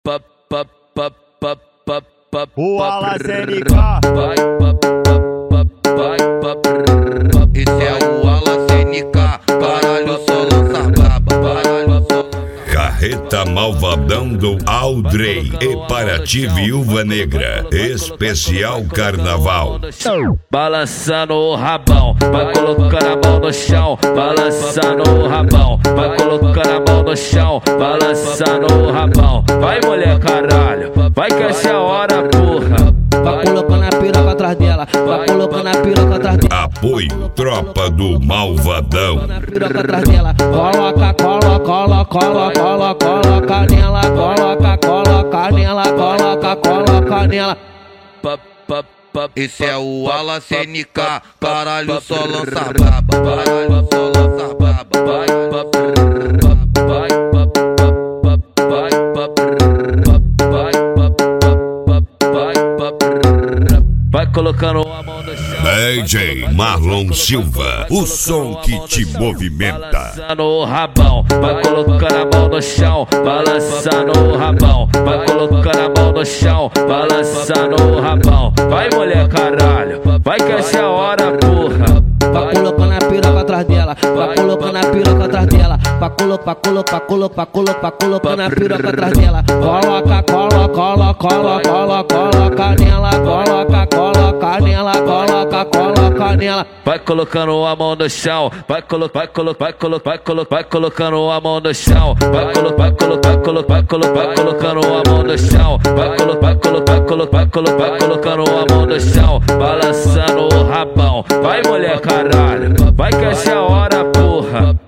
O Alacenic. Esse é o Alacenic, caralho, só lança braba. Carreta Malvadão do Aldrey e Paraty Viúva Negra, especial carnaval. Balançando o rabão, vai colocando a mão no chão. Balançando o rabão, vai colocando a mão no chão. Balançando o rabão, vai mulher caralho, vai que essa é a hora porra. Vai colocando a piroca atrás dela, vai colocando a piroca atrás dela. Apoio Tropa do Malvadão. Piroca atrás dela, coloca, coloca, coloca, coloca nela, coloca nela, coloca nela. Esse é o Alacenic, caralho, só lança braba. Caralho, só lança braba. Vai colocando a mão no chão. DJ Marlon Silva, o som que te movimenta. Balançando o rabão, vai colocando a mão no chão. Balançando o rabão, vai colocando a mão no chão. Balançando o rabão, vai mulher caralho, vai que essa é a hora porra. Vai colocando a piroca atrás dela, vai colocando a piroca atrás dela. Vai colocando a piroca atrás dela. Coloca, coloca, coloca nela, coloca nela, coloca nela. Vai colocando a mão no chão, vai colocando a mão no chão. Vai colocando a mão no chão. Vai colocando a mão no chão. Balançando o rabão, vai mulher caralho, vai que essa é a hora porra.